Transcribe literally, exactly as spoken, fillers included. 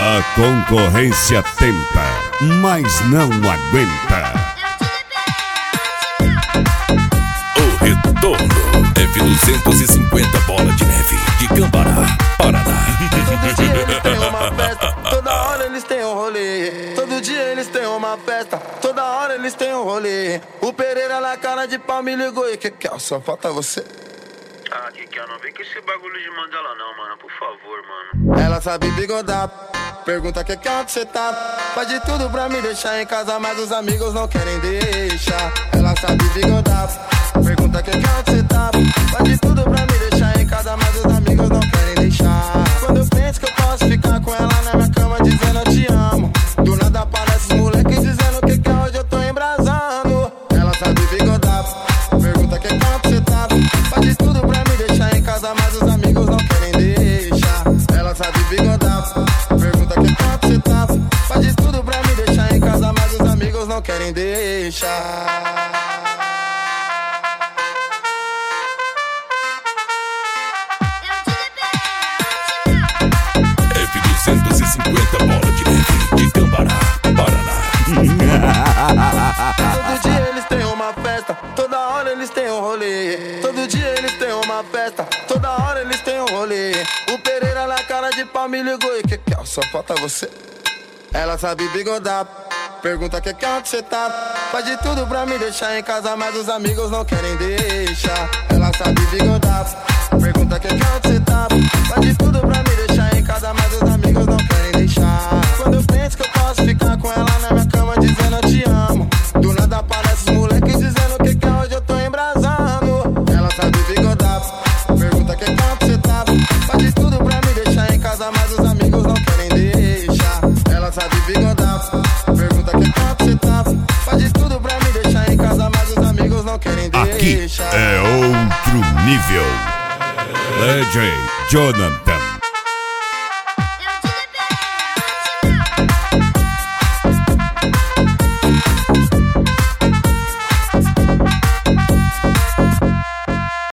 A concorrência tenta, mas não aguenta. O retorno F duzentos e cinquenta Bola de Neve de Cambará, Paraná. Todo dia eles têm uma festa, toda hora eles têm um rolê. Todo dia eles têm uma festa, toda hora eles têm um rolê. O Pereira na cara de pau me ligou e que que é? Só falta você. Ah, Kiki, não vem com esse bagulho de Mandela não, mano, por favor, mano. Ela sabe bigodar, pergunta que que onde cê tá. Faz de tudo pra me deixar em casa, mas os amigos não querem deixar. Ela sabe bigodar, pergunta que que onde cê tá. Faz de tudo pra me deixar em casa, mas os amigos não querem deixar. Quando eu penso que eu posso ficar com ela na minha cama dizendo eu te amo, do nada aparece os moleques dizendo que que hoje eu tô embrasando. Ela sabe bigodar, pergunta que que onde cê tá. Faz de tudo pra me deixar em casa, mas os amigos não querem deixar. Ela sabe bigodar, pergunta que que onde cê tá. Faz de tudo pra me deixar em casa, mas os amigos não querem deixar. F duzentos e cinquenta Bola de Neve de Cambará, Paraná. Todo dia eles têm uma festa, toda hora eles têm um rolê. Todo dia eles têm uma festa, toda hora eles têm um rolê. O Pereira na cara de pau me ligou e que que é? Só falta você. Ela sabe bigodar, pergunta que que onde cê tá. Faz de tudo pra me deixar em casa, mas os amigos não querem deixar. Ela sabe bigodar, pergunta que que onde cê tá. Faz de tudo pra me deixar em casa, mas os amigos não querem deixar. Quando eu penso que eu posso ficar com ela na minha cama dizendo eu te amo, do nada aparece os moleques dizendo que que hoje eu tô embrasando. Ela sabe bigodar, pergunta que que onde cê tá. Faz de tudo pra me deixar em casa, mas os amigos não querem deixar. Ela sabe bigodar, pergunta que que onde cê tá. Faz de tudo pra me deixar em casa, mas os amigos não querem Aqui deixar. é outro nível. D J Jonathan.